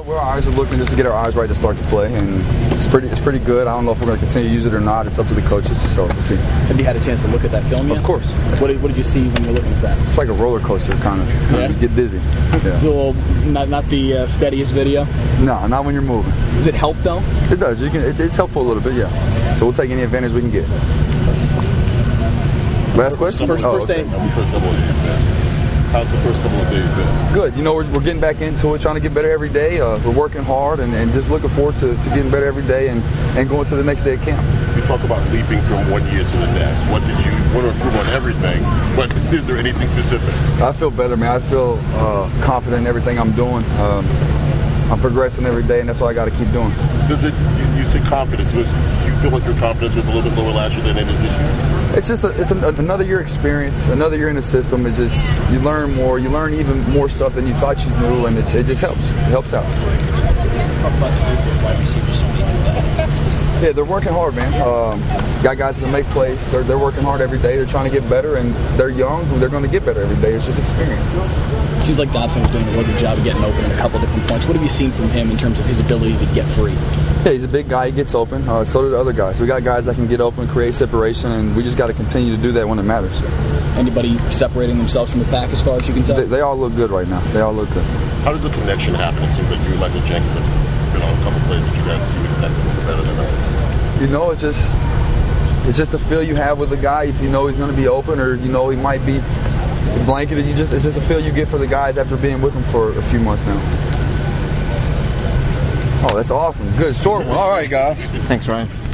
Well, our eyes are looking just to get our eyes right to start to play, and it's pretty good. I don't know if we're going to continue to use it or not. It's up to the coaches, so we'll see. Have you had a chance to look at that film yet? Of course. What did you see when you were looking at that? It's like a roller coaster, kind of. It's kind of get dizzy. Yeah. It's a little not the steadiest video. No, not when you're moving. Does it help though? It does. It's helpful a little bit, yeah. So we'll take any advantage we can get. Last question. First day. How's the first couple of days been? Good. You know, we're getting back into it, trying to get better every day. We're working hard and just looking forward to getting better every day and going to the next day of camp. You talk about leaping from one year to the next. What did you want to improve on everything? But is there anything specific? I feel better, man. I feel confident in everything I'm doing. I'm progressing every day, and that's what I got to keep doing. Does it? You say confidence. Do you feel like your confidence was a little bit lower last year than it is this year? It's just another year experience, another year in the system. It's just you learn more. You learn even more stuff than you thought you knew, and it just helps. It helps out. Yeah, they're working hard, man. Got guys that can make plays. They're working hard every day. They're trying to get better, and they're young. They're going to get better every day. It's just experience. It seems like Dobson was doing a really good job of getting open at a couple different points. What have you seen from him in terms of his ability to get free? Yeah, he's a big guy. He gets open. So do the other guys. We got guys that can get open, create separation, and we just got to continue to do that when it matters. Anybody separating themselves from the pack as far as you can tell? They all look good right now. They all look good. How does the connection happen? It seems like you and Michael Jenkins have been on a couple plays that you guys seem to connect a little better than others. You know, it's just a feel you have with the guy. If you know he's going to be open, or you know he might be blanketed, it's just a feel you get for the guys after being with them for a few months now. Oh, that's awesome. Good short one. All right, guys. Thanks, Ryan.